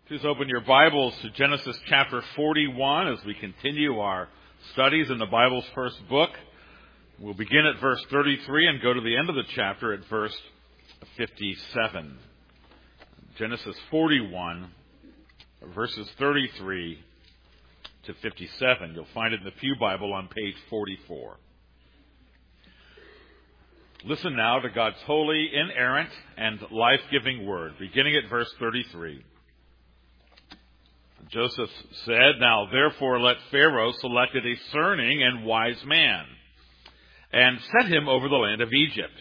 Please open your Bibles to Genesis chapter 41 as we continue our studies in the Bible's first book. We'll begin at verse 33 and go to the end of the chapter at verse 57. Genesis 41, verses 33 to 57. You'll find it in the Pew Bible on page 44. Listen now to God's holy, inerrant, and life-giving word, beginning at verse 33. Joseph said, "Now therefore let Pharaoh select a discerning and wise man, and set him over the land of Egypt.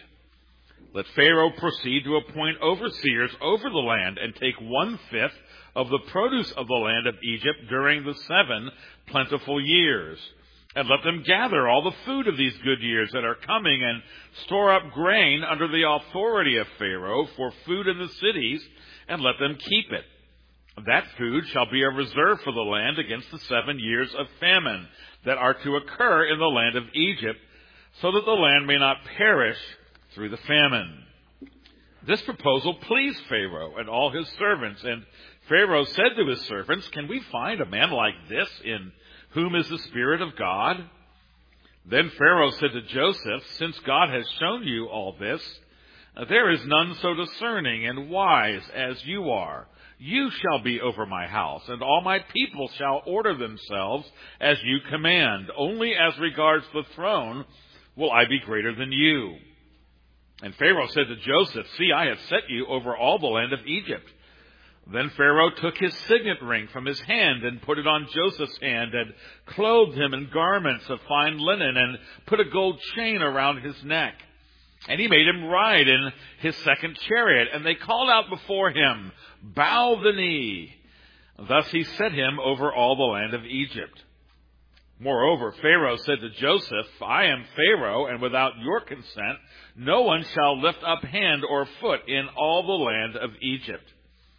Let Pharaoh proceed to appoint overseers over the land, and take 1/5 of the produce of the land of Egypt during the 7 plentiful years. And let them gather all the food of these good years that are coming, and store up grain under the authority of Pharaoh for food in the cities, and let them keep it. That food shall be a reserve for the land against the 7 years of famine that are to occur in the land of Egypt, so that the land may not perish through the famine." This proposal pleased Pharaoh and all his servants, and Pharaoh said to his servants, "Can we find a man like this in whom is the Spirit of God?" Then Pharaoh said to Joseph, "Since God has shown you all this, there is none so discerning and wise as you are. You shall be over my house, and all my people shall order themselves as you command. Only as regards the throne will I be greater than you." And Pharaoh said to Joseph, "See, I have set you over all the land of Egypt." Then Pharaoh took his signet ring from his hand and put it on Joseph's hand, and clothed him in garments of fine linen, and put a gold chain around his neck. And he made him ride in his second chariot, and they called out before him, "Bow the knee." Thus he set him over all the land of Egypt. Moreover, Pharaoh said to Joseph, "I am Pharaoh, and without your consent no one shall lift up hand or foot in all the land of Egypt."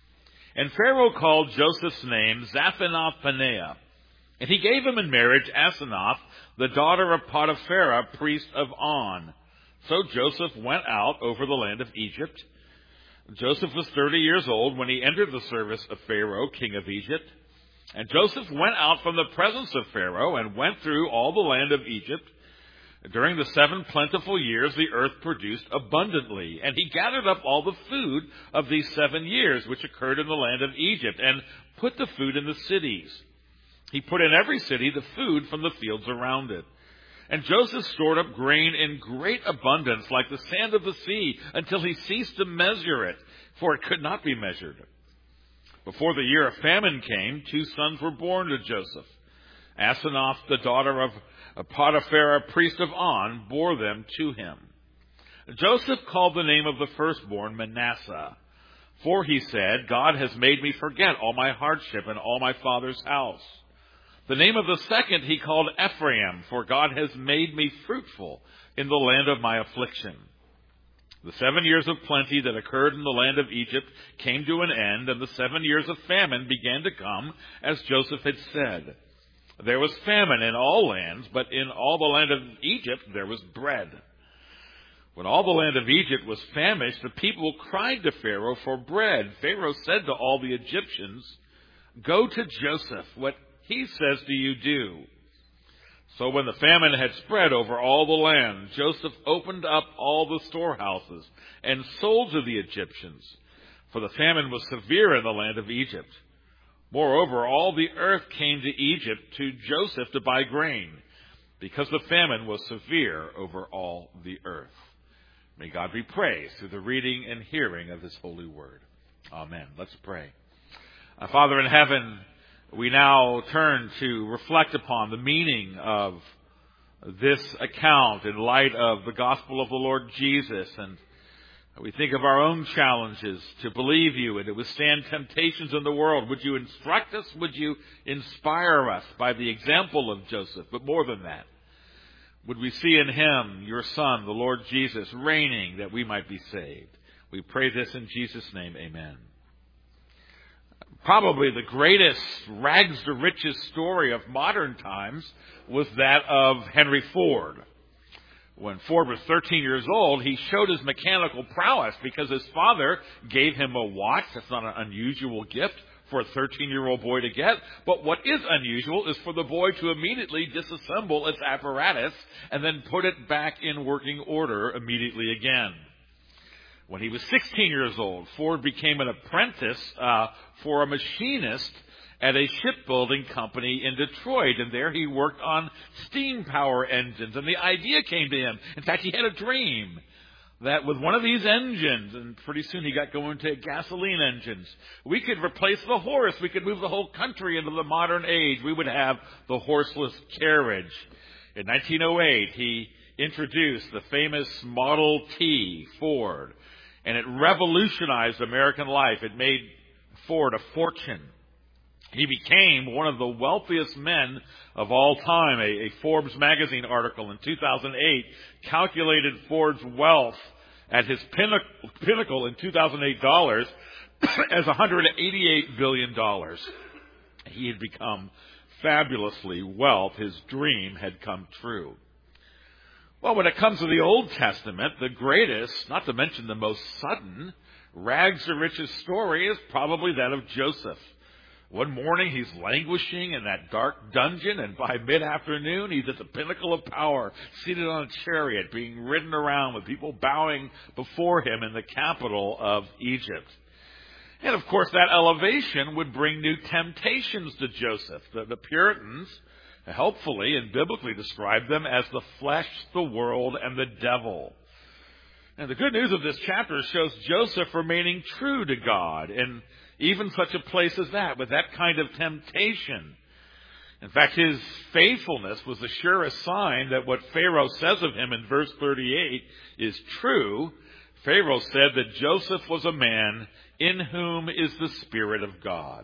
And Pharaoh called Joseph's name Zaphenath-Paneah, and he gave him in marriage Asenath, the daughter of Potiphera, priest of On. So Joseph went out over the land of Egypt. Joseph was 30 years old when he entered the service of Pharaoh, king of Egypt. And Joseph went out from the presence of Pharaoh and went through all the land of Egypt. During the 7 plentiful years, the earth produced abundantly. And he gathered up all the food of these 7 years, which occurred in the land of Egypt, and put the food in the cities. He put in every city the food from the fields around it. And Joseph stored up grain in great abundance, like the sand of the sea, until he ceased to measure it, for it could not be measured. Before the year of famine came, 2 sons were born to Joseph. Asenath, the daughter of Potiphera, priest of On, bore them to him. Joseph called the name of the firstborn Manasseh, for he said, "God has made me forget all my hardship and all my father's house." The name of the second he called Ephraim, for God has made me fruitful in the land of my affliction. The 7 years of plenty that occurred in the land of Egypt came to an end, and the 7 years of famine began to come, as Joseph had said. There was famine in all lands, but in all the land of Egypt there was bread. When all the land of Egypt was famished, the people cried to Pharaoh for bread. Pharaoh said to all the Egyptians, "Go to Joseph. What he says to you, do." So when the famine had spread over all the land, Joseph opened up all the storehouses and sold to the Egyptians, for the famine was severe in the land of Egypt. Moreover, all the earth came to Egypt to Joseph to buy grain, because the famine was severe over all the earth. May God be praised through the reading and hearing of his holy word. Amen. Let's pray. Our Father in heaven, we now turn to reflect upon the meaning of this account in light of the gospel of the Lord Jesus. And we think of our own challenges to believe you and to withstand temptations in the world. Would you instruct us? Would you inspire us by the example of Joseph? But more than that, would we see in him your Son, the Lord Jesus, reigning that we might be saved? We pray this in Jesus' name. Amen. Probably the greatest rags to riches story of modern times was that of Henry Ford. When Ford was 13 years old, he showed his mechanical prowess because his father gave him a watch. That's not an unusual gift for a 13-year-old boy to get. But what is unusual is for the boy to immediately disassemble its apparatus and then put it back in working order immediately again. When he was 16 years old, Ford became an apprentice for a machinist at a shipbuilding company in Detroit, and there he worked on steam power engines, and the idea came to him. In fact, he had a dream that with one of these engines, and pretty soon he got going to gasoline engines, we could replace the horse. We could move the whole country into the modern age. We would have the horseless carriage. In 1908, he introduced the famous Model T Ford, and it revolutionized American life. It made Ford a fortune. He became one of the wealthiest men of all time. A Forbes magazine article in 2008 calculated Ford's wealth at his pinnacle in 2008 dollars as $188 billion. He had become fabulously wealthy. His dream had come true. Well, when it comes to the Old Testament, the greatest, not to mention the most sudden, rags to riches story is probably that of Joseph. One morning he's languishing in that dark dungeon, and by mid-afternoon he's at the pinnacle of power, seated on a chariot, being ridden around with people bowing before him in the capital of Egypt. And of course that elevation would bring new temptations to Joseph. The Puritans helpfully and biblically describe them as the flesh, the world, and the devil. And the good news of this chapter shows Joseph remaining true to God in even such a place as that, with that kind of temptation. In fact, his faithfulness was the surest sign that what Pharaoh says of him in verse 38 is true. Pharaoh said that Joseph was a man in whom is the Spirit of God.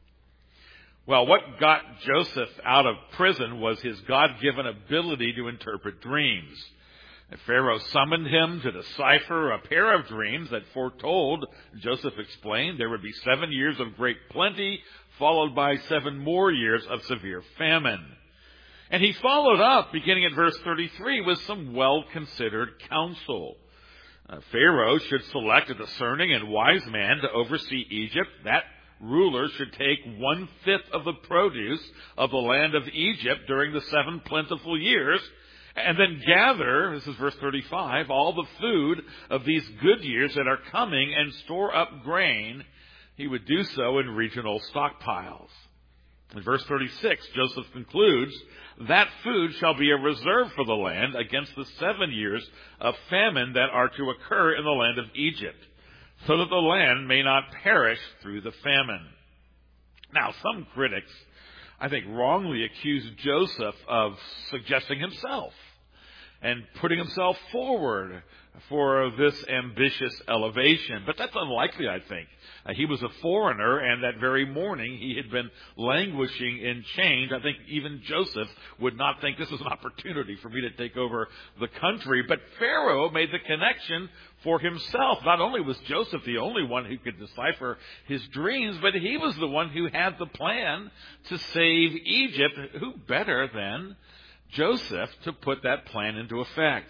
Well, what got Joseph out of prison was his God-given ability to interpret dreams. And Pharaoh summoned him to decipher a pair of dreams that foretold, Joseph explained, there would be 7 years of great plenty, followed by 7 more years of severe famine. And he followed up, beginning at verse 33, with some well-considered counsel. Pharaoh should select a discerning and wise man to oversee Egypt. That ruler should take 1/5 of the produce of the land of Egypt during the 7 plentiful years, and then gather, this is verse 35, all the food of these good years that are coming and store up grain. He would do so in regional stockpiles. In verse 36, Joseph concludes, that food shall be a reserve for the land against the 7 years of famine that are to occur in the land of Egypt, so that the land may not perish through the famine. Now, some critics, I think, wrongly accuse Joseph of suggesting himself and putting himself forward for this ambitious elevation. But that's unlikely, I think. He was a foreigner, and that very morning he had been languishing in chains. I think even Joseph would not think this is an opportunity for me to take over the country. But Pharaoh made the connection for himself. Not only was Joseph the only one who could decipher his dreams, but he was the one who had the plan to save Egypt. Who better than Joseph to put that plan into effect?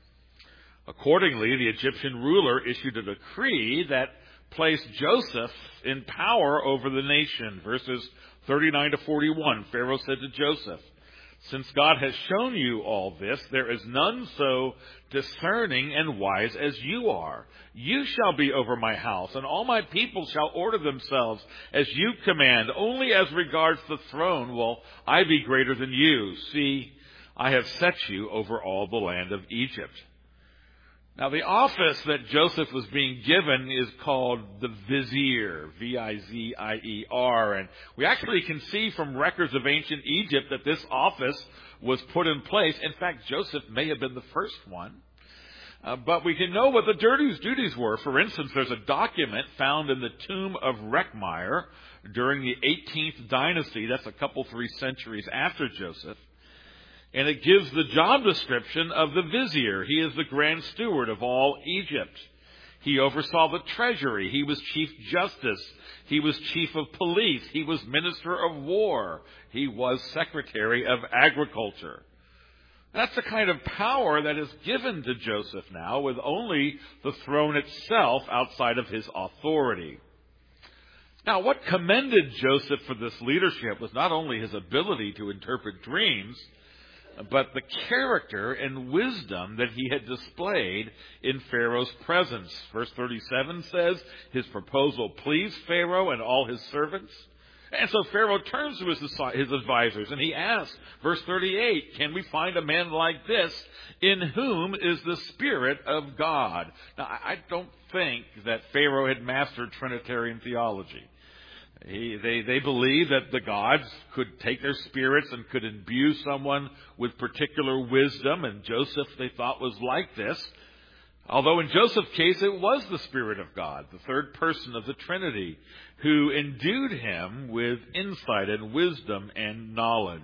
Accordingly, the Egyptian ruler issued a decree that placed Joseph in power over the nation. Verses 39 to 41, Pharaoh said to Joseph, since God has shown you all this, there is none so discerning and wise as you are. You shall be over my house, and all my people shall order themselves as you command. Only as regards the throne will I be greater than you. See, I have set you over all the land of Egypt. Now, the office that Joseph was being given is called the vizier, V-I-Z-I-E-R. And we actually can see from records of ancient Egypt that this office was put in place. In fact, Joseph may have been the first one. But we can know what the duties were. For instance, there's a document found in the tomb of Rechmire during the 18th dynasty. That's a couple, 3 centuries after Joseph. And it gives the job description of the vizier. He is the grand steward of all Egypt. He oversaw the treasury. He was chief justice. He was chief of police. He was minister of war. He was secretary of agriculture. That's the kind of power that is given to Joseph now, with only the throne itself outside of his authority. Now, what commended Joseph for this leadership was not only his ability to interpret dreams, but the character and wisdom that he had displayed in Pharaoh's presence. Verse 37 says, his proposal pleased Pharaoh and all his servants. And so Pharaoh turns to his advisors and he asks, verse 38, can we find a man like this in whom is the Spirit of God? Now, I don't think that Pharaoh had mastered Trinitarian theology. They believed that the gods could take their spirits and could imbue someone with particular wisdom, and Joseph, they thought, was like this. Although in Joseph's case, it was the Spirit of God, the third person of the Trinity, who endued him with insight and wisdom and knowledge.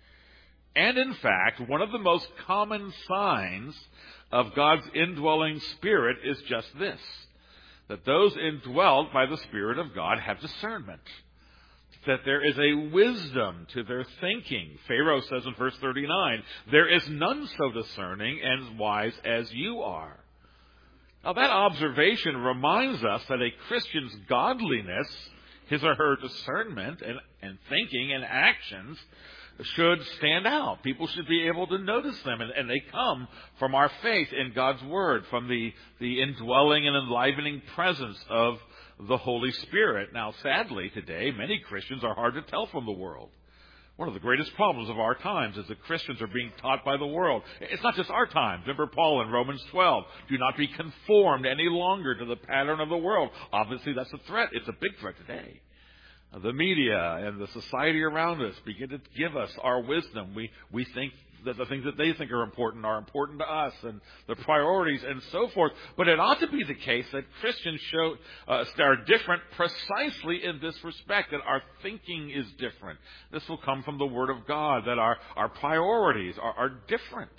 And in fact, one of the most common signs of God's indwelling Spirit is just this, that those indwelt by the Spirit of God have discernment, that there is a wisdom to their thinking. Pharaoh says in verse 39, there is none so discerning and wise as you are. Now that observation reminds us that a Christian's godliness, his or her discernment and thinking and actions should stand out. People should be able to notice them, and they come from our faith in God's Word, from the indwelling and enlivening presence of the Holy Spirit. Now, sadly, today, many Christians are hard to tell from the world. One of the greatest problems of our times is that Christians are being taught by the world. It's not just our times. Remember Paul in Romans 12, do not be conformed any longer to the pattern of the world. Obviously, that's a threat. It's a big threat today. The media and the society around us begin to give us our wisdom. We think that the things that they think are important to us, and the priorities and so forth. But it ought to be the case that Christians are different precisely in this respect, that our thinking is different. This will come from the Word of God, that our priorities are different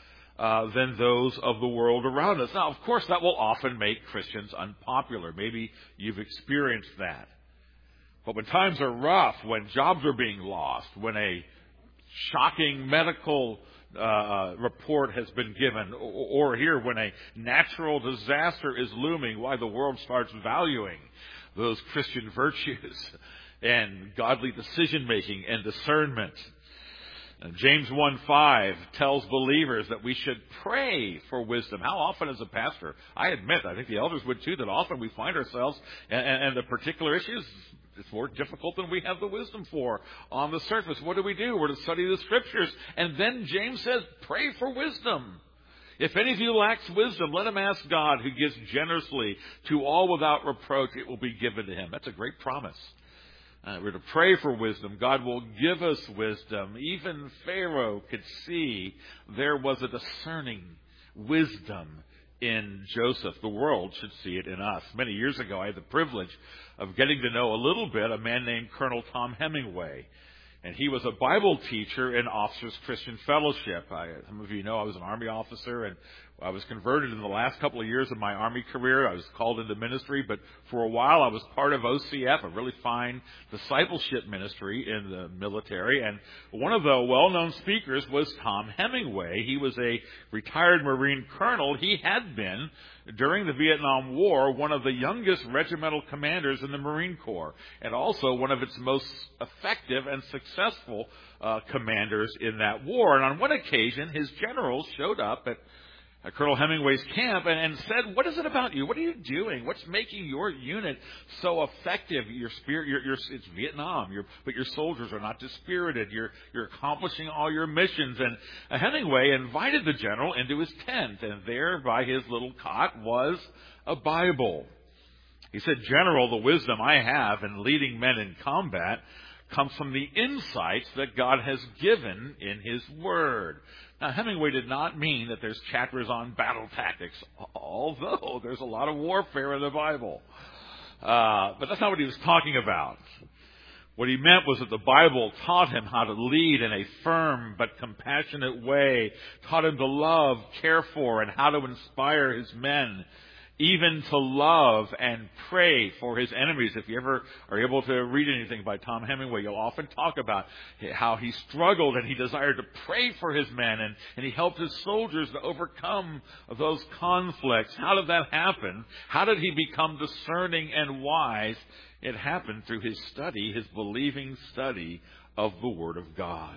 than those of the world around us. Now, of course, that will often make Christians unpopular. Maybe you've experienced that. But when times are rough, when jobs are being lost, when a shocking medical report has been given, or here when a natural disaster is looming, why the world starts valuing those Christian virtues and godly decision-making and discernment. James 1:5 tells believers that we should pray for wisdom. How often as a pastor, I admit, I think the elders would too, that often we find ourselves and the particular issues, it's more difficult than we have the wisdom for on the surface. What do? We're to study the Scriptures. And then James says, pray for wisdom. If any of you lacks wisdom, let him ask God, who gives generously to all without reproach. It will be given to him. That's a great promise. We're to pray for wisdom. God will give us wisdom. Even Pharaoh could see there was a discerning wisdom in Joseph. The world should see it in us. Many years ago, I had the privilege of getting to know a little bit a man named Colonel Tom Hemingway. And he was a Bible teacher in Officers Christian Fellowship. Some of you know I was an Army officer, and I was converted in the last couple of years of my Army career. I was called into ministry, but for a while I was part of OCF, a really fine discipleship ministry in the military. And one of the well-known speakers was Tom Hemingway. He was a retired Marine colonel. He had been, during the Vietnam War, one of the youngest regimental commanders in the Marine Corps, and also one of its most effective and successful commanders in that war. And on one occasion, his generals showed up at Colonel Hemingway's camp and said, what is it about you? What are you doing? What's making your unit so effective? Your spirit, it's Vietnam, but your soldiers are not dispirited. You're accomplishing all your missions. And Hemingway invited the general into his tent, and there by his little cot was a Bible. He said, General, the wisdom I have in leading men in combat comes from the insights that God has given in His Word. Now, Hemingway did not mean that there's chapters on battle tactics, although there's a lot of warfare in the Bible. But that's not what he was talking about. What he meant was that the Bible taught him how to lead in a firm but compassionate way, taught him to love, care for, and how to inspire his men. even to love and pray for his enemies. If you ever are able to read anything by Tom Hemingway, you'll often talk about how he struggled and he desired to pray for his men, and he helped his soldiers to overcome those conflicts. How did that happen? How did he become discerning and wise? It happened through his study, his believing study of the Word of God.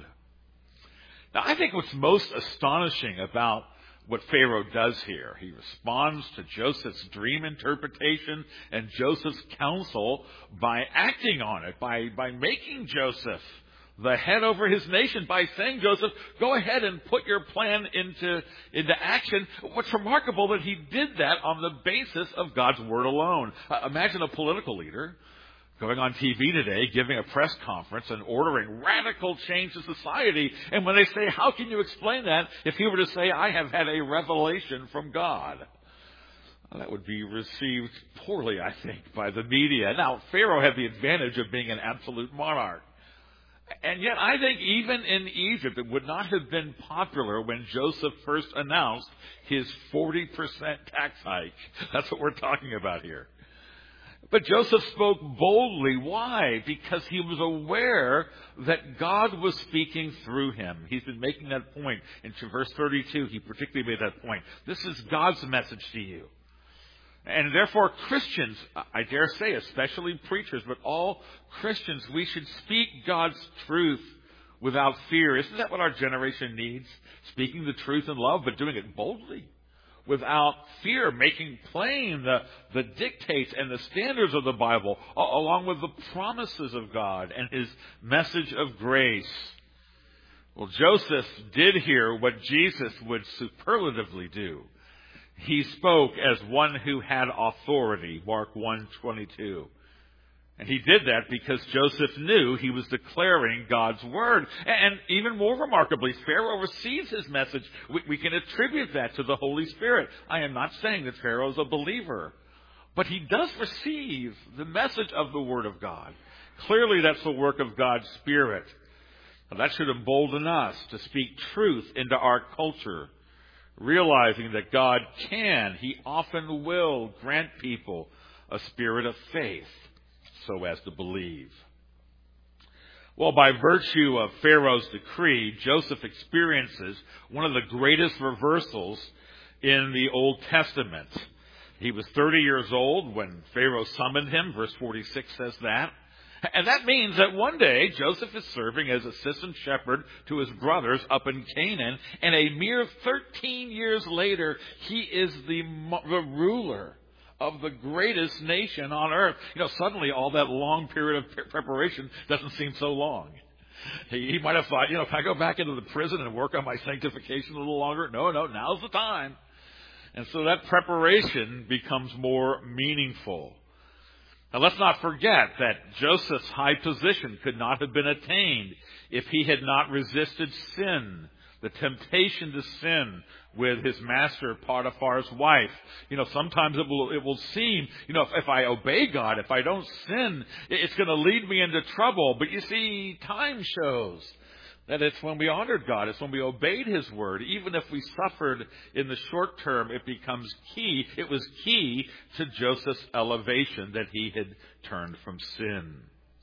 Now, I think what's most astonishing about what Pharaoh does here, he responds to Joseph's dream interpretation and Joseph's counsel by acting on it, by making Joseph the head over his nation, by saying, Joseph, go ahead and put your plan into action. What's remarkable that he did that on the basis of God's word alone. Imagine a political leader going on TV today, giving a press conference and ordering radical change to society. And when they say, how can you explain that? If he were to say, I have had a revelation from God, well, that would be received poorly, I think, by the media. Now, Pharaoh had the advantage of being an absolute monarch. And yet, I think even in Egypt, it would not have been popular when Joseph first announced his 40% tax hike. That's what we're talking about here. But Joseph spoke boldly. Why? Because he was aware that God was speaking through him. He's been making that point. In verse 32, he particularly made that point. This is God's message to you. And therefore, Christians, I dare say, especially preachers, but all Christians, we should speak God's truth without fear. Isn't that what our generation needs? Speaking the truth in love, but doing it boldly, without fear, making plain the dictates and the standards of the Bible, along with the promises of God and his message of grace. Well, Joseph did here what Jesus would superlatively do. He spoke as one who had authority, Mark 1:22. And he did that because Joseph knew he was declaring God's word. And even more remarkably, Pharaoh receives his message. We can attribute that to the Holy Spirit. I am not saying that Pharaoh is a believer, but he does receive the message of the word of God. Clearly, that's the work of God's Spirit. Now, that should embolden us to speak truth into our culture, realizing that God can, he often will, grant people a spirit of faith so as to believe. Well, by virtue of Pharaoh's decree, Joseph experiences one of the greatest reversals in the Old Testament. He was 30 years old when Pharaoh summoned him. Verse 46 says that. And that means that one day Joseph is serving as assistant shepherd to his brothers up in Canaan, and a mere 13 years later, he is the ruler of the greatest nation on earth. Suddenly all that long period of preparation doesn't seem so long. He might have thought, can I go back into the prison and work on my sanctification a little longer? No, now's the time. And so that preparation becomes more meaningful. Now, let's not forget that Joseph's high position could not have been attained if he had not resisted sin, the temptation to sin with his master Potiphar's wife. Sometimes it will seem, if I obey God, if I don't sin, it's going to lead me into trouble. But you see, time shows that it's when we honored God, it's when we obeyed his word. Even if we suffered in the short term, it becomes key. It was key to Joseph's elevation that he had turned from sin.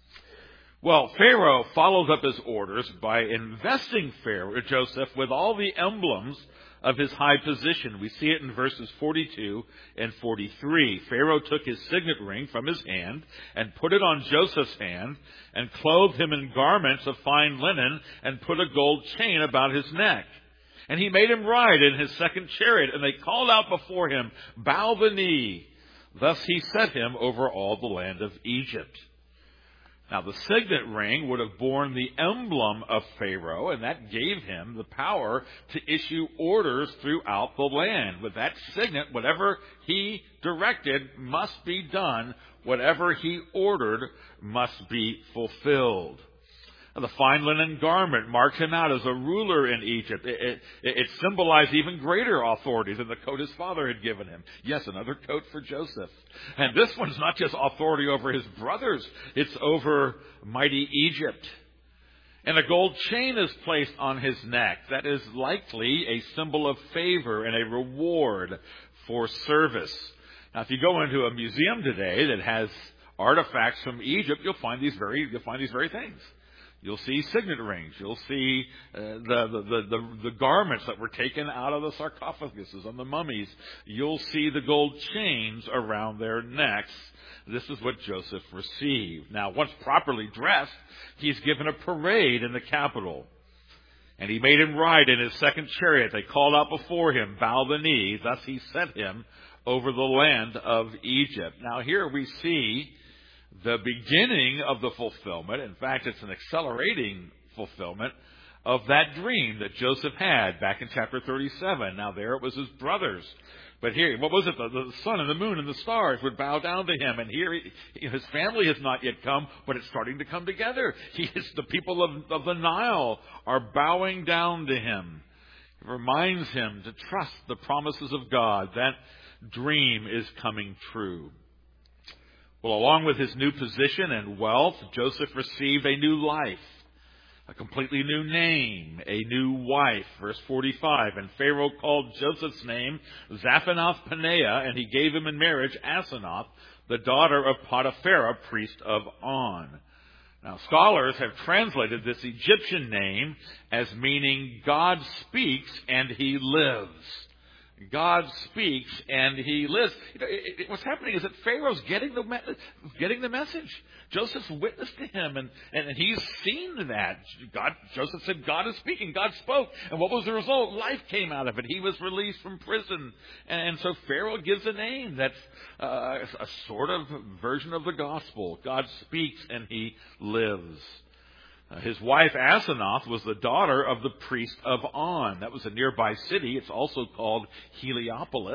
Well, Pharaoh follows up his orders by investing Joseph with all the emblems of his high position. We see it in verses 42 and 43. Pharaoh took his signet ring from his hand and put it on Joseph's hand and clothed him in garments of fine linen and put a gold chain about his neck. And he made him ride in his second chariot, and they called out before him, "Bow the knee." Thus he set him over all the land of Egypt. Now, the signet ring would have borne the emblem of Pharaoh, and that gave him the power to issue orders throughout the land. With that signet, whatever he directed must be done. Whatever he ordered must be fulfilled. The fine linen garment marked him out as a ruler in Egypt. It symbolized even greater authority than the coat his father had given him. Yes, another coat for Joseph. And this one's not just authority over his brothers. It's over mighty Egypt. And a gold chain is placed on his neck. That is likely a symbol of favor and a reward for service. Now, if you go into a museum today that has artifacts from Egypt, you'll find these very things. You'll see signet rings. You'll see the garments that were taken out of the sarcophaguses on the mummies. You'll see the gold chains around their necks. This is what Joseph received. Now, once properly dressed, he's given a parade in the capital. And he made him ride in his second chariot. They called out before him, bow the knee. Thus he sent him over the land of Egypt. Now, here we see the beginning of the fulfillment. In fact, it's an accelerating fulfillment of that dream that Joseph had back in chapter 37. Now, there it was his brothers. But here, what was it? The sun and the moon and the stars would bow down to him. And here, his family has not yet come, but it's starting to come together. The people of the Nile are bowing down to him. It reminds him to trust the promises of God. That dream is coming true. Well, along with his new position and wealth, Joseph received a new life, a completely new name, a new wife. Verse 45, and Pharaoh called Joseph's name Zaphanath-Paneah, and he gave him in marriage Asenath, the daughter of Potipharah, priest of On. Now, scholars have translated this Egyptian name as meaning God speaks and he lives. God speaks and he lives. What's happening is that Pharaoh's getting the message. Joseph's witnessed to him, and he's seen that. Joseph said, God is speaking. God spoke. And what was the result? Life came out of it. He was released from prison. And so Pharaoh gives a name that's a sort of version of the gospel. God speaks and he lives. His wife Asenath was the daughter of the priest of On. That was a nearby city. It's also called Heliopolis.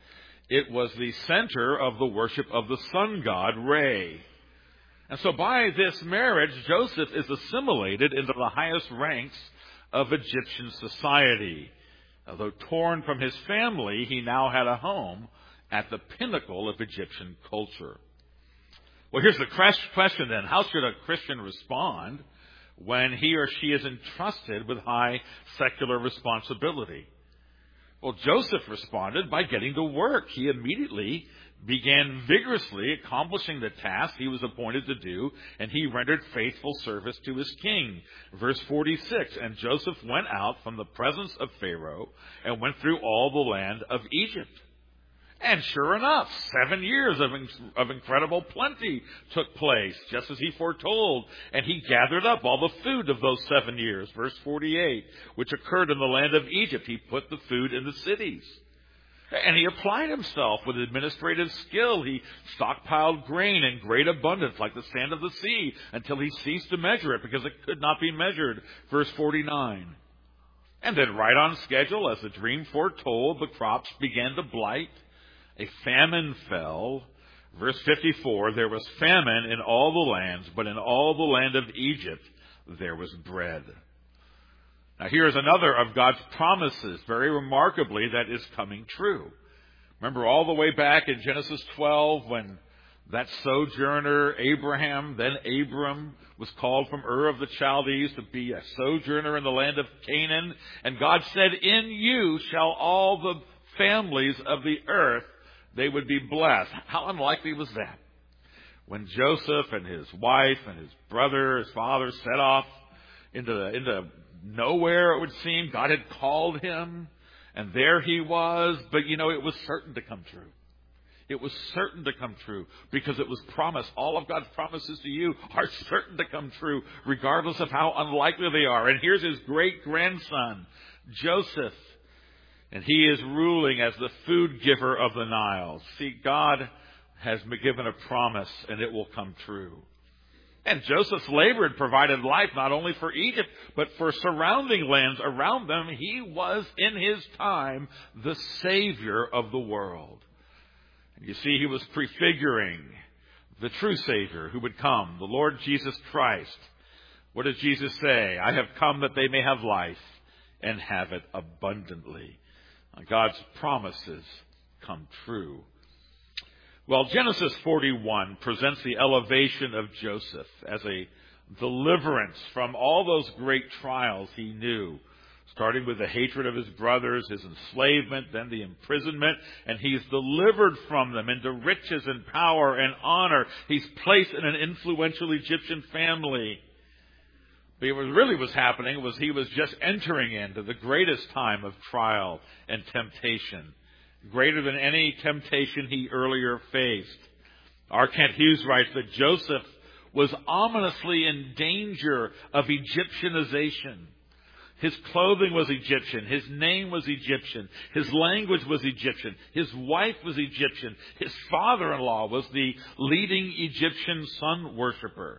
It was the center of the worship of the sun god Re. And so by this marriage, Joseph is assimilated into the highest ranks of Egyptian society. Although torn from his family, he now had a home at the pinnacle of Egyptian culture. Well, here's the question then. How should a Christian respond when he or she is entrusted with high secular responsibility? Well, Joseph responded by getting to work. He immediately began vigorously accomplishing the task he was appointed to do, and he rendered faithful service to his king. Verse 46, and Joseph went out from the presence of Pharaoh and went through all the land of Egypt. And sure enough, 7 years of incredible plenty took place, just as he foretold. And he gathered up all the food of those 7 years, verse 48, which occurred in the land of Egypt. He put the food in the cities. And he applied himself with administrative skill. He stockpiled grain in great abundance, like the sand of the sea, until he ceased to measure it, because it could not be measured. Verse 49. And then right on schedule, as the dream foretold, the crops began to blight. A famine fell. Verse 54, there was famine in all the lands, but in all the land of Egypt there was bread. Now here is another of God's promises, very remarkably, that is coming true. Remember all the way back in Genesis 12 when that sojourner, Abraham, then Abram, was called from Ur of the Chaldees to be a sojourner in the land of Canaan. And God said, in you shall all the families of the earth, they would be blessed. How unlikely was that? When Joseph and his wife and his brother, his father, set off into nowhere, it would seem, God had called him, and there he was. But, it was certain to come true. It was certain to come true because it was promised. All of God's promises to you are certain to come true, regardless of how unlikely they are. And here's his great-grandson, Joseph. And he is ruling as the food giver of the Nile. See, God has given a promise, and it will come true. And Joseph's labor had provided life not only for Egypt, but for surrounding lands around them. He was, in his time, the Savior of the world. And you see, he was prefiguring the true Savior who would come, the Lord Jesus Christ. What did Jesus say? I have come that they may have life and have it abundantly. God's promises come true. Well, Genesis 41 presents the elevation of Joseph as a deliverance from all those great trials he knew. starting with the hatred of his brothers, his enslavement, then the imprisonment, and he's delivered from them into riches and power and honor. He's placed in an influential Egyptian family. But what really was happening was he was just entering into the greatest time of trial and temptation, greater than any temptation he earlier faced. R. Kent Hughes writes that Joseph was ominously in danger of Egyptianization. His clothing was Egyptian. His name was Egyptian. His language was Egyptian. His wife was Egyptian. His father-in-law was the leading Egyptian sun worshiper.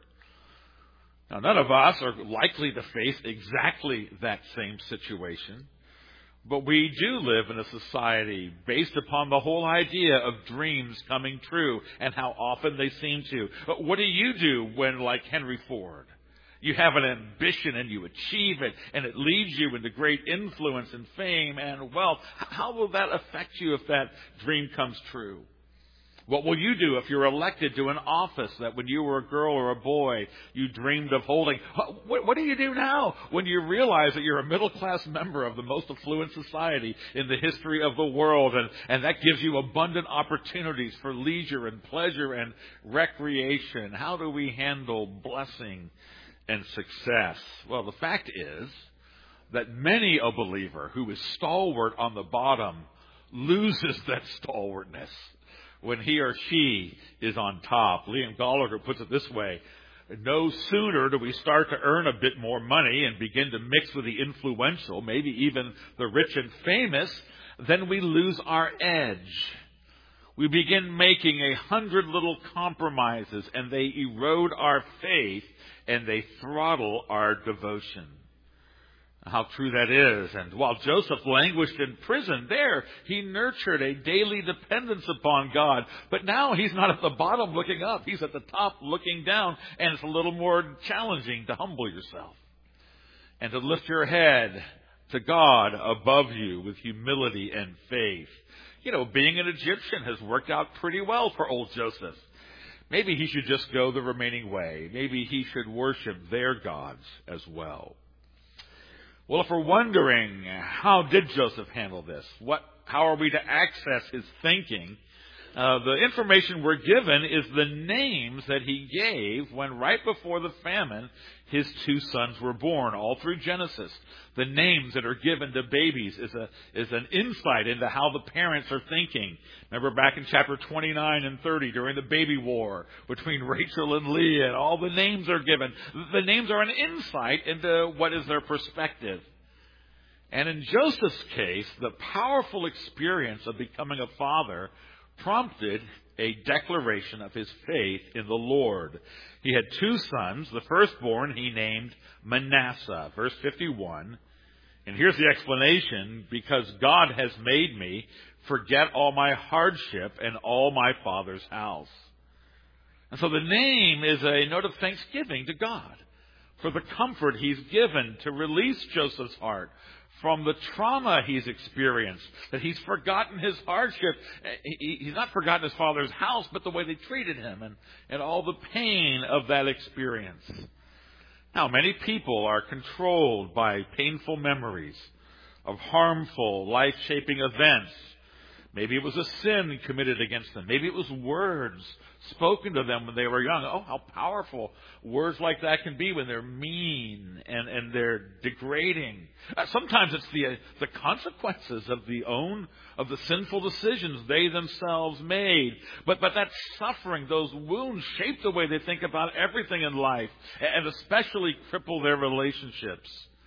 Now, none of us are likely to face exactly that same situation. But we do live in a society based upon the whole idea of dreams coming true and how often they seem to. But what do you do when, like Henry Ford, you have an ambition and you achieve it and it leads you into great influence and fame and wealth? How will that affect you if that dream comes true? What will you do if you're elected to an office that when you were a girl or a boy you dreamed of holding? What do you do now when you realize that you're a middle-class member of the most affluent society in the history of the world, and that gives you abundant opportunities for leisure and pleasure and recreation? How do we handle blessing and success? Well, the fact is that many a believer who is stalwart on the bottom loses that stalwartness when he or she is on top. Liam Gallagher puts it this way: no sooner do we start to earn a bit more money and begin to mix with the influential, maybe even the rich and famous, than we lose our edge. We begin making 100 little compromises, and they erode our faith, and they throttle our devotion. How true that is. And while Joseph languished in prison, there he nurtured a daily dependence upon God. But now he's not at the bottom looking up. He's at the top looking down. And it's a little more challenging to humble yourself and to lift your head to God above you with humility and faith. You know, being an Egyptian has worked out pretty well for old Joseph. Maybe he should just go the remaining way. Maybe he should worship their gods as well. Well, if we're wondering, how did Joseph handle this? How are we to access his thinking? The information we're given is the names that he gave when, right before the famine, his two sons were born. All through Genesis, the names that are given to babies is an insight into how the parents are thinking. Remember back in chapter 29 and 30, during the baby war between Rachel and Leah, and all the names are given. The names are an insight into what is their perspective. And in Joseph's case, the powerful experience of becoming a father prompted a declaration of his faith in the Lord. He had two sons. The firstborn he named Manasseh, verse 51. And here's the explanation: because God has made me forget all my hardship and all my father's house. And so the name is a note of thanksgiving to God for the comfort he's given to release Joseph's heart from the trauma he's experienced, that he's forgotten his hardship. He's not forgotten his father's house, but the way they treated him and all the pain of that experience. Now, many people are controlled by painful memories of harmful, life-shaping events. Maybe it was a sin committed against them. Maybe it was words spoken to them when they were young. Oh, how powerful words like that can be when they're mean and they're degrading. Sometimes it's the consequences of the sinful decisions they themselves made. But that suffering, those wounds, shape the way they think about everything in life, and especially cripple their relationships.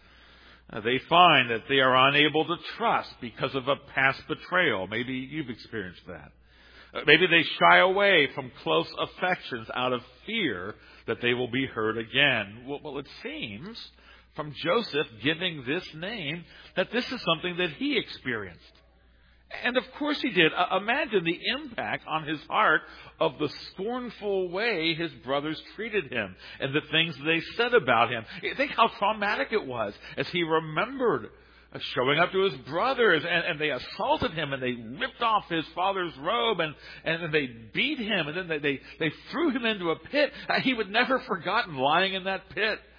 They find that they are unable to trust because of a past betrayal. Maybe you've experienced that. Maybe they shy away from close affections out of fear that they will be hurt again. Well, it seems from Joseph giving this name that this is something that he experienced. And of course he did. Imagine the impact on his heart of the scornful way his brothers treated him and the things they said about him. Think how traumatic it was as he remembered showing up to his brothers and they assaulted him and they ripped off his father's robe and then they beat him and then they threw him into a pit. He would never forgotten lying in that pit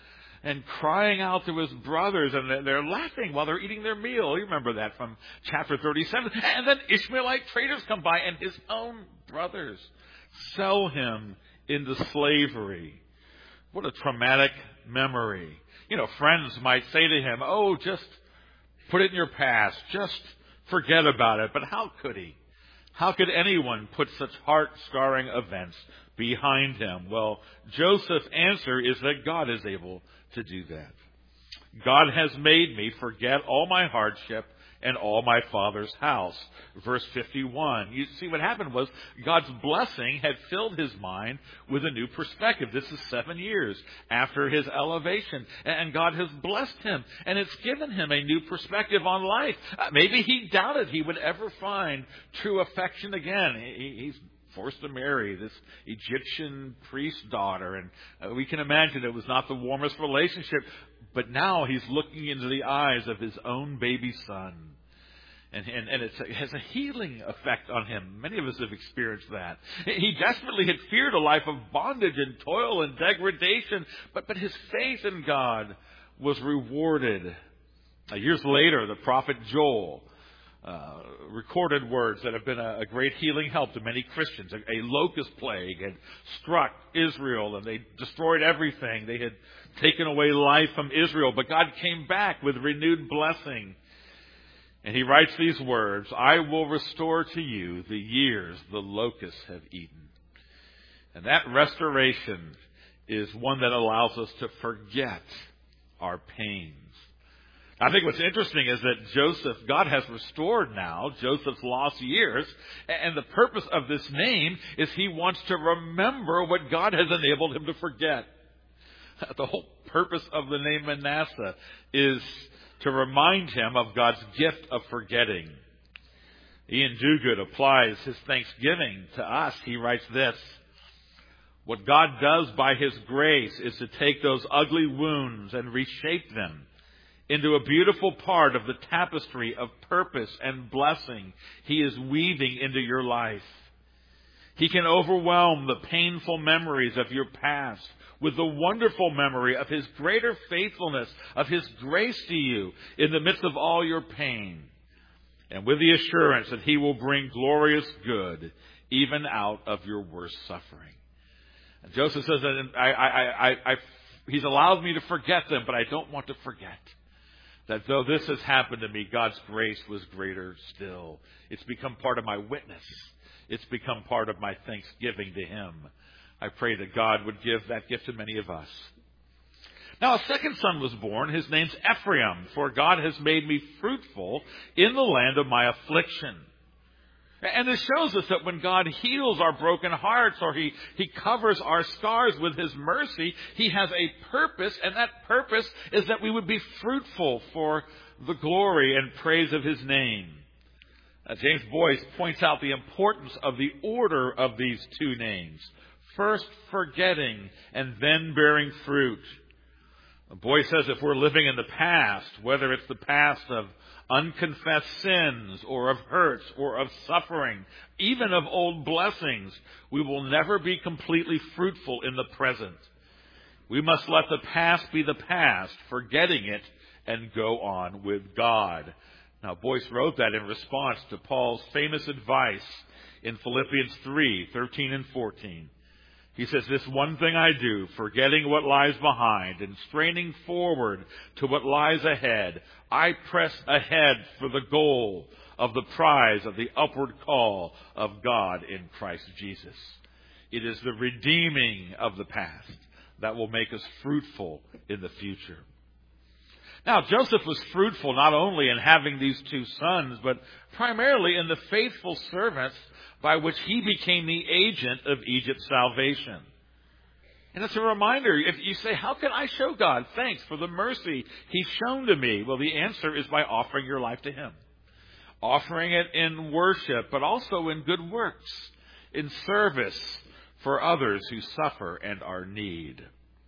and crying out to his brothers, and they're laughing while they're eating their meal. You remember that from chapter 37. And then Ishmaelite traders come by, and his own brothers sell him into slavery. What a traumatic memory. Friends might say to him, "Oh, just put it in your past. Just forget about it." But how could he? How could anyone put such heart-scarring events behind him? Well, Joseph's answer is that God is able to do that. God has made me forget all my hardship and all my father's house. Verse 51. You see, what happened was God's blessing had filled his mind with a new perspective. This is 7 years after his elevation, and God has blessed him, and it's given him a new perspective on life. Maybe he doubted he would ever find true affection again. He's forced to marry this Egyptian priest's daughter, and we can imagine it was not the warmest relationship. But now he's looking into the eyes of his own baby son. And it has a healing effect on him. Many of us have experienced that. He desperately had feared a life of bondage and toil and degradation. But his faith in God was rewarded. Years later, the prophet Joel recorded words that have been a great healing help to many Christians. A locust plague had struck Israel, and they destroyed everything. They had taken away life from Israel, but God came back with renewed blessing. And he writes these words, "I will restore to you the years the locusts have eaten." And that restoration is one that allows us to forget our pains. I think what's interesting is that God has restored now Joseph's lost years, and the purpose of this name is he wants to remember what God has enabled him to forget. The whole purpose of the name Manasseh is to remind him of God's gift of forgetting. Ian Duguid applies his thanksgiving to us. He writes this: "What God does by his grace is to take those ugly wounds and reshape them into a beautiful part of the tapestry of purpose and blessing he is weaving into your life. He can overwhelm the painful memories of your past with the wonderful memory of his greater faithfulness, of his grace to you in the midst of all your pain, and with the assurance that he will bring glorious good even out of your worst suffering." And Joseph says that he's allowed me to forget them, but I don't want to forget that though this has happened to me, God's grace was greater still. It's become part of my witness. It's become part of my thanksgiving to him. I pray that God would give that gift to many of us. Now a second son was born. His name's Ephraim, for God has made me fruitful in the land of my affliction. And this shows us that when God heals our broken hearts, or he covers our scars with his mercy, he has a purpose, and that purpose is that we would be fruitful for the glory and praise of his name. James Boyce points out the importance of the order of these two names. First forgetting, and then bearing fruit. Boyce says if we're living in the past, whether it's the past of unconfessed sins, or of hurts, or of suffering, even of old blessings, we will never be completely fruitful in the present. We must let the past be the past, forgetting it, and go on with God. Now, Boyce wrote that in response to Paul's famous advice in Philippians 3:13 and 14. He says, "This one thing I do, forgetting what lies behind and straining forward to what lies ahead, I press ahead for the goal of the prize of the upward call of God in Christ Jesus." It is the redeeming of the past that will make us fruitful in the future. Now, Joseph was fruitful not only in having these two sons, but primarily in the faithful servants by which he became the agent of Egypt's salvation. And it's a reminder, if you say, how can I show God thanks for the mercy he's shown to me? Well, the answer is by offering your life to him. Offering it in worship, but also in good works, in service for others who suffer and are in need.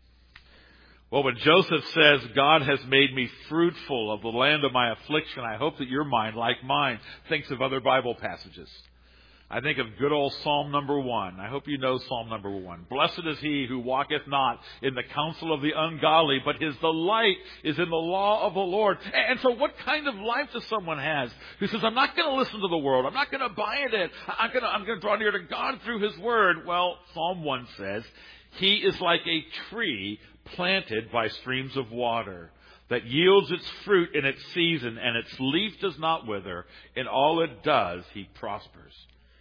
Well, when Joseph says, God has made me fruitful of the land of my affliction, I hope that your mind, like mine, thinks of other Bible passages. I think of good old Psalm number 1. I hope you know Psalm number 1. Blessed is he who walketh not in the counsel of the ungodly, but his delight is in the law of the Lord. And so what kind of life does someone have who says, I'm not going to listen to the world. I'm not going to buy it. I'm going to draw near to God through his word. Well, Psalm 1 says, he is like a tree planted by streams of water, that yields its fruit in its season, and its leaf does not wither. In all it does, he prospers.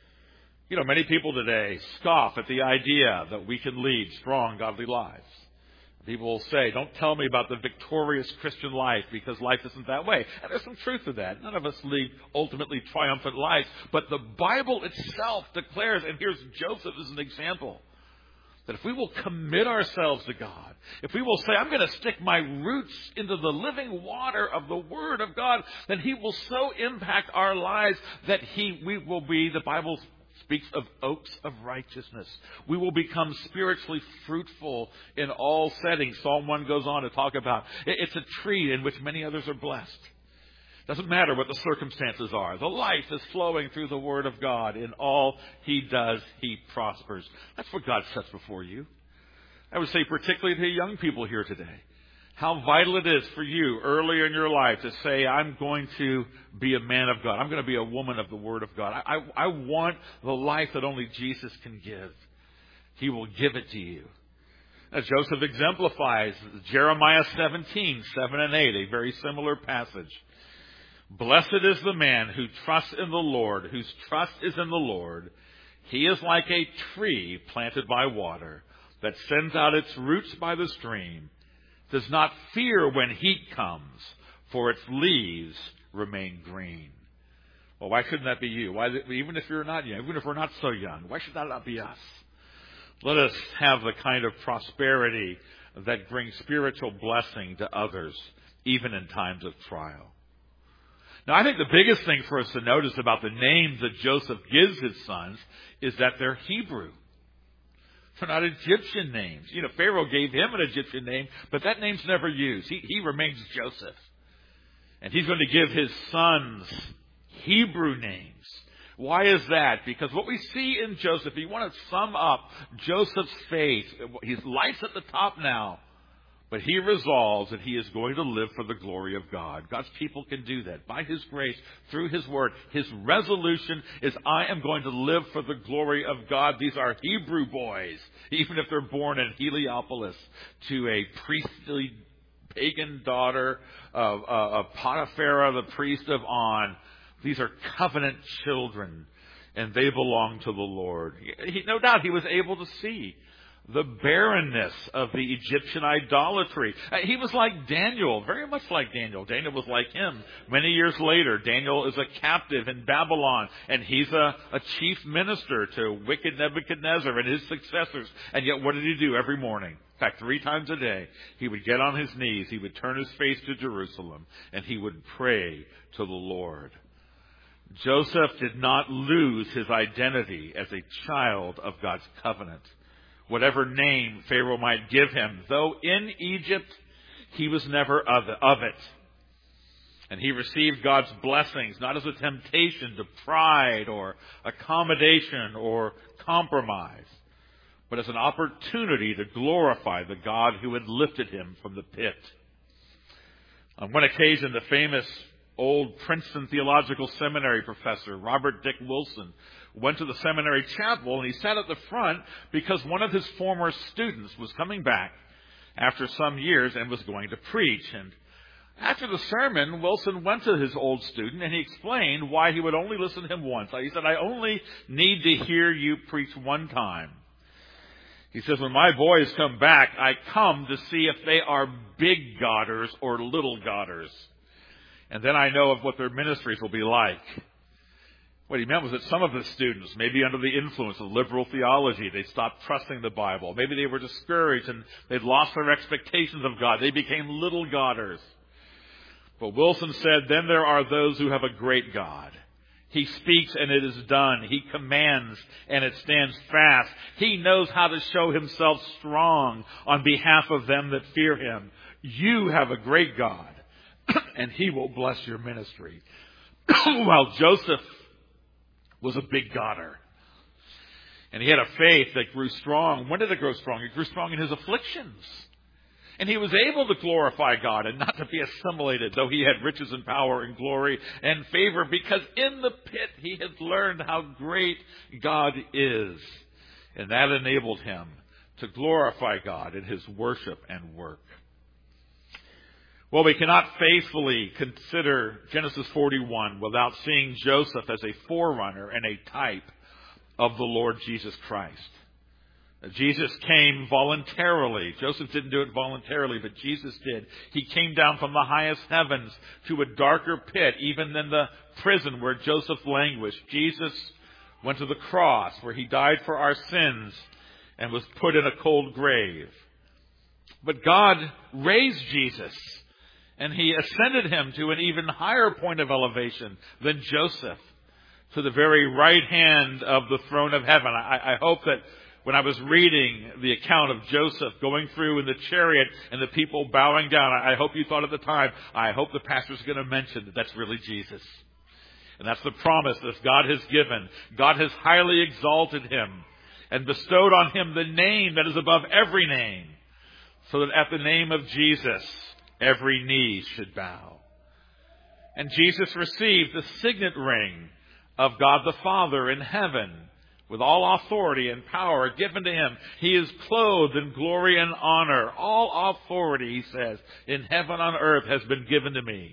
You know, many people today scoff at the idea that we can lead strong, godly lives. People will say, don't tell me about the victorious Christian life, because life isn't that way. And there's some truth to that. None of us lead ultimately triumphant lives. But the Bible itself declares, and here's Joseph as an example, that if we will commit ourselves to God, if we will say, I'm going to stick my roots into the living water of the Word of God, then he will so impact our lives that we will be, the Bible speaks of oaks of righteousness. We will become spiritually fruitful in all settings. Psalm 1 goes on to talk about it's a tree in which many others are blessed. Doesn't matter what the circumstances are. The life is flowing through the Word of God. In all he does, he prospers. That's what God sets before you. I would say particularly to young people here today, how vital it is for you early in your life to say, I'm going to be a man of God. I'm going to be a woman of the Word of God. I want the life that only Jesus can give. He will give it to you. As Joseph exemplifies, Jeremiah 17, 7 and 8, a very similar passage. Blessed is the man who trusts in the Lord, whose trust is in the Lord. He is like a tree planted by water that sends out its roots by the stream, does not fear when heat comes, for its leaves remain green. Well, why shouldn't that be you? Why, even if you're not young, even if we're not so young, why should that not be us? Let us have the kind of prosperity that brings spiritual blessing to others, even in times of trial. Now, I think the biggest thing for us to notice about the names that Joseph gives his sons is that they're Hebrew. They're not Egyptian names. You know, Pharaoh gave him an Egyptian name, but that name's never used. He remains Joseph. And he's going to give his sons Hebrew names. Why is that? Because what we see in Joseph, if you want to sum up Joseph's faith, his life's at the top now, but he resolves that he is going to live for the glory of God. God's people can do that by his grace, through his word. His resolution is, I am going to live for the glory of God. These are Hebrew boys, even if they're born in Heliopolis, to a priestly pagan daughter of Potiphar, the priest of On. These are covenant children, and they belong to the Lord. No doubt he was able to see the barrenness of the Egyptian idolatry. He was like Daniel, very much like Daniel. Daniel was like him. Many years later, Daniel is a captive in Babylon, and he's a chief minister to wicked Nebuchadnezzar and his successors. And yet, what did he do every morning? In fact, 3 times a day, he would get on his knees, he would turn his face to Jerusalem, and he would pray to the Lord. Joseph did not lose his identity as a child of God's covenant. Whatever name Pharaoh might give him, though in Egypt, he was never of it. And he received God's blessings, not as a temptation to pride or accommodation or compromise, but as an opportunity to glorify the God who had lifted him from the pit. On one occasion, the famous old Princeton Theological Seminary professor, Robert Dick Wilson, went to the seminary chapel, and he sat at the front because one of his former students was coming back after some years and was going to preach. And after the sermon, Wilson went to his old student and he explained why he would only listen to him once. He said, I only need to hear you preach one time. He says, when my boys come back, I come to see if they are big Godders or little Godders. And then I know of what their ministries will be like. What he meant was that some of the students, maybe under the influence of liberal theology, they stopped trusting the Bible. Maybe they were discouraged and they'd lost their expectations of God. They became little Godders. But Wilson said, then there are those who have a great God. He speaks and it is done. He commands and it stands fast. He knows how to show himself strong on behalf of them that fear him. You have a great God, and he will bless your ministry. While Joseph was a big Godder. And he had a faith that grew strong. When did it grow strong? It grew strong in his afflictions. And he was able to glorify God and not to be assimilated, though he had riches and power and glory and favor, because in the pit he had learned how great God is. And that enabled him to glorify God in his worship and work. Well, we cannot faithfully consider Genesis 41 without seeing Joseph as a forerunner and a type of the Lord Jesus Christ. Jesus came voluntarily. Joseph didn't do it voluntarily, but Jesus did. He came down from the highest heavens to a darker pit, even than the prison where Joseph languished. Jesus went to the cross where he died for our sins and was put in a cold grave. But God raised Jesus, and he ascended him to an even higher point of elevation than Joseph, to the very right hand of the throne of heaven. I hope that when I was reading the account of Joseph going through in the chariot and the people bowing down, I hope you thought at the time, I hope the pastor's going to mention that that's really Jesus. And that's the promise that God has given. God has highly exalted him and bestowed on him the name that is above every name, so that at the name of Jesus, every knee should bow. And Jesus received the signet ring of God the Father in heaven, with all authority and power given to him. He is clothed in glory and honor. All authority, he says, in heaven and on earth has been given to me.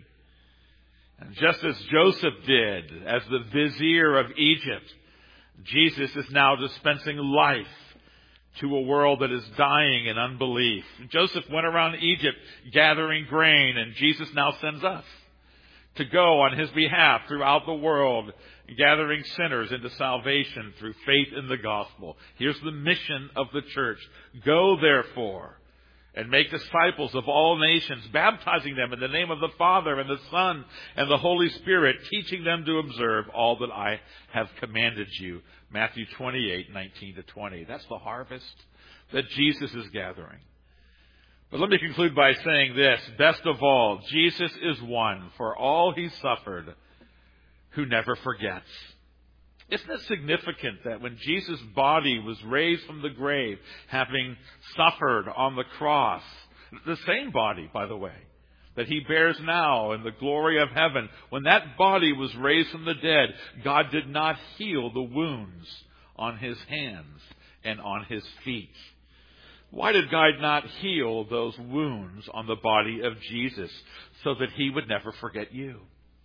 And just as Joseph did as the vizier of Egypt, Jesus is now dispensing life to a world that is dying in unbelief. Joseph went around Egypt gathering grain, and Jesus now sends us to go on his behalf throughout the world, gathering sinners into salvation through faith in the gospel. Here's the mission of the church. Go, therefore, and make disciples of all nations, baptizing them in the name of the Father and the Son and the Holy Spirit, teaching them to observe all that I have commanded you. Matthew 28:19-20. That's the harvest that Jesus is gathering. But let me conclude by saying this. Best of all, Jesus is one for all he suffered who never forgets. Isn't it significant that when Jesus' body was raised from the grave, having suffered on the cross, the same body, by the way, that he bears now in the glory of heaven, when that body was raised from the dead, God did not heal the wounds on his hands and on his feet. Why did God not heal those wounds on the body of Jesus? So that he would never forget you,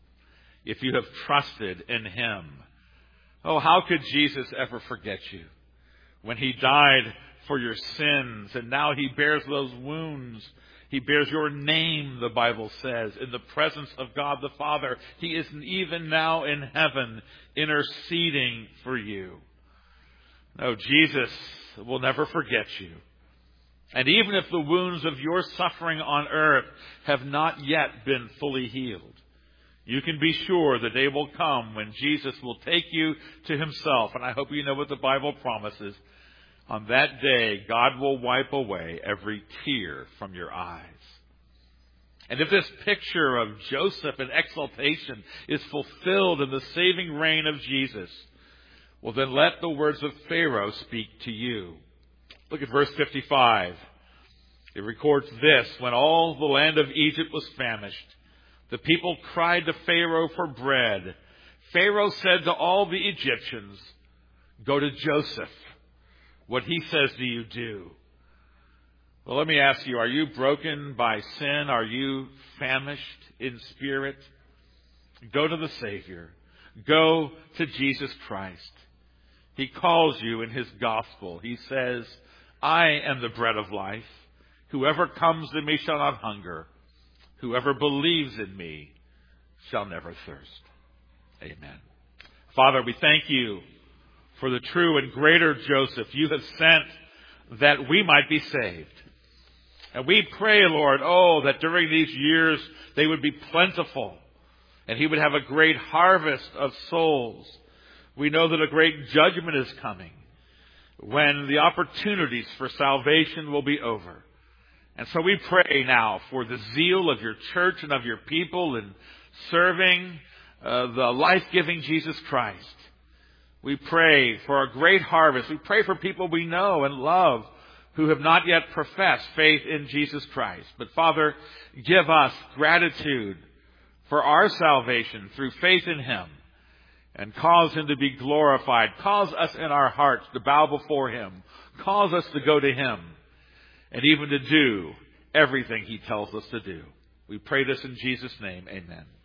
if you have trusted in him. Oh, how could Jesus ever forget you when he died for your sins, and now he bears those wounds? He bears your name, the Bible says, in the presence of God the Father. He is even now in heaven interceding for you. No, Jesus will never forget you. And even if the wounds of your suffering on earth have not yet been fully healed, you can be sure the day will come when Jesus will take you to himself. And I hope you know what the Bible promises. On that day, God will wipe away every tear from your eyes. And if this picture of Joseph in exaltation is fulfilled in the saving reign of Jesus, well, then let the words of Pharaoh speak to you. Look at verse 55. It records this: when all the land of Egypt was famished, the people cried to Pharaoh for bread. Pharaoh said to all the Egyptians, "Go to Joseph. What he says do you do?" Well, let me ask you, are you broken by sin? Are you famished in spirit? Go to the Savior. Go to Jesus Christ. He calls you in his gospel. He says, "I am the bread of life. Whoever comes to me shall not hunger. Whoever believes in me shall never thirst." Amen. Father, we thank you for the true and greater Joseph you have sent that we might be saved. And we pray, Lord, that during these years they would be plentiful and he would have a great harvest of souls. We know that a great judgment is coming when the opportunities for salvation will be over. And so we pray now for the zeal of your church and of your people in serving the life-giving Jesus Christ. We pray for a great harvest. We pray for people we know and love who have not yet professed faith in Jesus Christ. But Father, give us gratitude for our salvation through faith in Him, and cause Him to be glorified. Cause us in our hearts to bow before Him. Cause us to go to Him, and even to do everything He tells us to do. We pray this in Jesus' name. Amen.